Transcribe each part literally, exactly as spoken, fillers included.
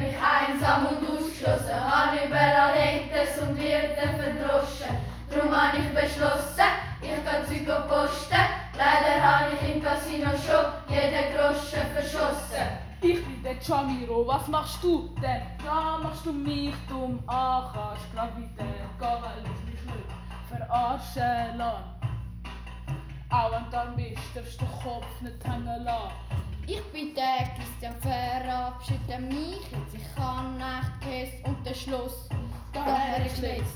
mich einsam und ausgeschlossen, habe überall Haters und werde verdroschen. Darum habe ich beschlossen, ich gehe Zeug posten. Leider habe ich im Casino schon jeden Groschen verschossen. Ich bin der Jamiro, was machst du denn? Ja, machst du mich dumm an, kannst grad wieder gehen, weil ich mich nicht verarschen lasse. Auch wenn du arm bist, darfst du den Kopf nicht hängen lassen. Ich bin der Christian, verabschiede mich jetzt. Ich kann nicht Käse und den Schluss, daher ist letzt.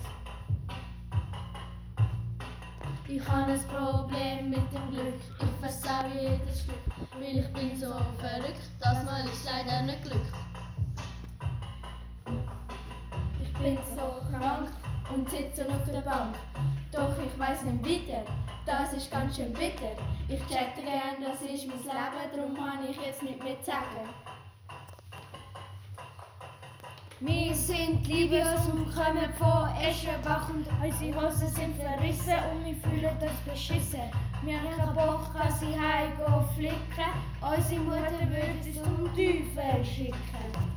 Ich habe ein Problem mit dem Glück, ich versaue jedes Stück, weil ich bin so verrückt, das Mal ist leider nicht Glück. Ich bin so krank und sitze auf der Bank, doch ich weiss nicht weiter, das ist ganz schön bitter. Ich chatte gern, das ist mein Leben, darum kann ich jetzt nicht mehr sagen. Wir sind Libyos und kommen von Eschenbach und unsere Hosen sind verrissen und wir fühlen uns beschissen. Wir haben keinen Bock, dass sie heimgehen flicken, unsere Mutter würde uns zum Teufel schicken.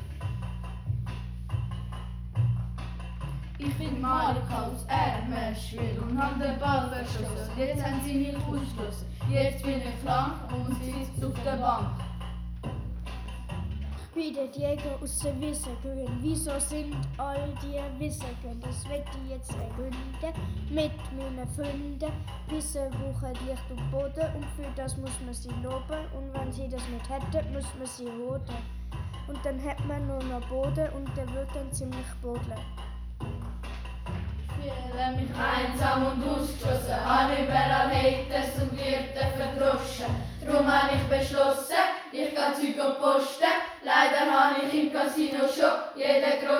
Ich bin Marika aus Ermenschwil und hab den Ball verschossen. Jetzt haben sie mich ausgeschlossen. Jetzt bin ich krank und sitze auf der Bank. Ich bin der Jäger aus der Wissergrün. Wieso sind all die Wissergrün? Das wird ich jetzt ergründen mit meinen Freunden. Wissen brauchen Licht und Boden und für das muss man sie loben. Und wenn sie das nicht hätten, muss man sie roden. Und dann hat man nur noch Boden und der wird dann ziemlich bodeln. Ich fühle mich einsam und ausgeschlossen, habe überall Haters und werde verdroschen. Darum habe ich beschlossen, ich gehe Zeug posten. Leider habe ich im Casino schon jeden Groschen